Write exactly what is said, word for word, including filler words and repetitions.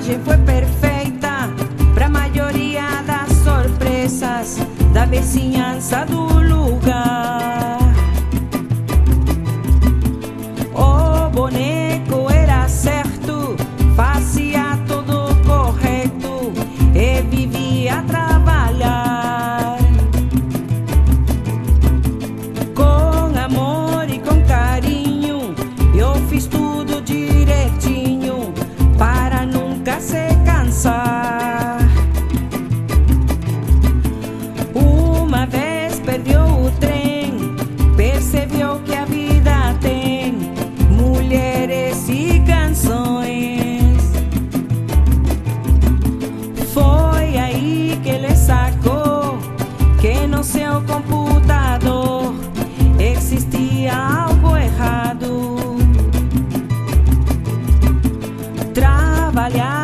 viagem foi perfeita pra maioria das surpresas da vizinhança do lugar. O boneco era certo, fazia tudo correto e vivia a trabalhar com amor e com carinho. Eu fiz tudo direitinho para nunca se cansar. Uma vez perdeu o trem, percebeu que a vida tem mulheres e canções. Foi aí que ele sacou que no seu computador existia algo errado. Trabalhar